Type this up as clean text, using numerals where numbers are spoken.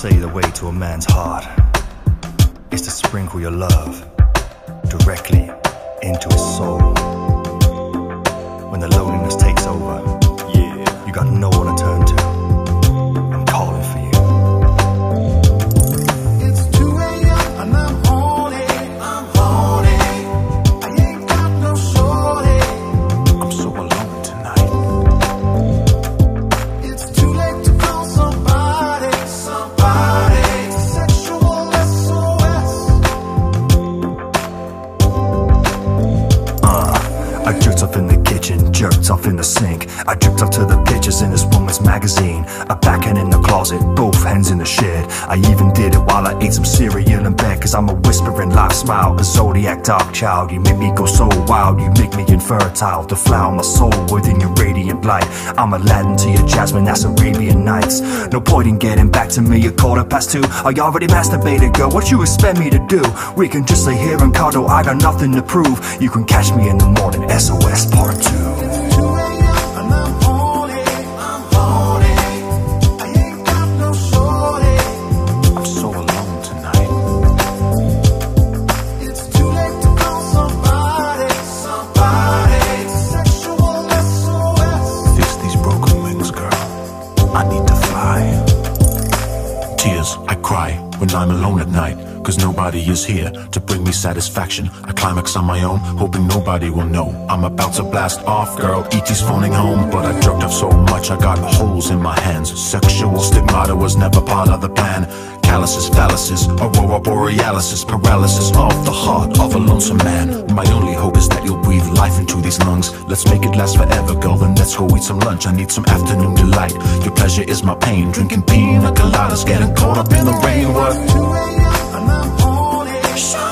say the way to a man's heart is to sprinkle your love directly into his soul. When the loneliness takes over, yeah, you got no one to turn to. I'm calling for you. It's 2 a.m. and I'm horny. I ain't got no shorty. I'm so alone tonight. It's too late to call somebody. Sexual SOS. I jerked off in the kitchen, jerked off in the sink. I jerked off to the pictures in this woman's magazine. A backhand in the closet, both hands in the shed. I even did it while I ate some cereal in bed. Cause I'm a whispering live smile, a zodiac dark child. You make me go so wild, you make me infertile. To flower my soul within your radiant light. I'm Aladdin to your Jasmine, that's Arabian Nights. No point in getting back to me at 2:15. I already masturbated, girl, what you expect me to do? We can just lay here and cuddle, I got nothing to prove. You can catch me in the morning, SOS Part 2. It's 2 a.m. and I'm horny. I ain't got no shorty. I'm so alone tonight. It's too late to call somebody. Sexual SOS. Fix these broken wings, girl. I need to fly. Tears, I cry when I'm alone at night. Cause nobody is here to bring me satisfaction. I climax on my own, hoping nobody will know. I'm about to blast off, girl, E.T.'s phoning home. But I jerked off so much I got holes in my hands. Sexual stigmata was never part of the plan. Calluses, phalluses, aurora borealis, paralysis of the heart of a lonesome man. My only hope is that you'll breathe life into these lungs. Let's make it last forever, girl, then let's go eat some lunch. I need some afternoon delight. Your pleasure is my pain. Drinking pina coladas, getting caught up in the rain. What? 2 a.m. and I'm horny.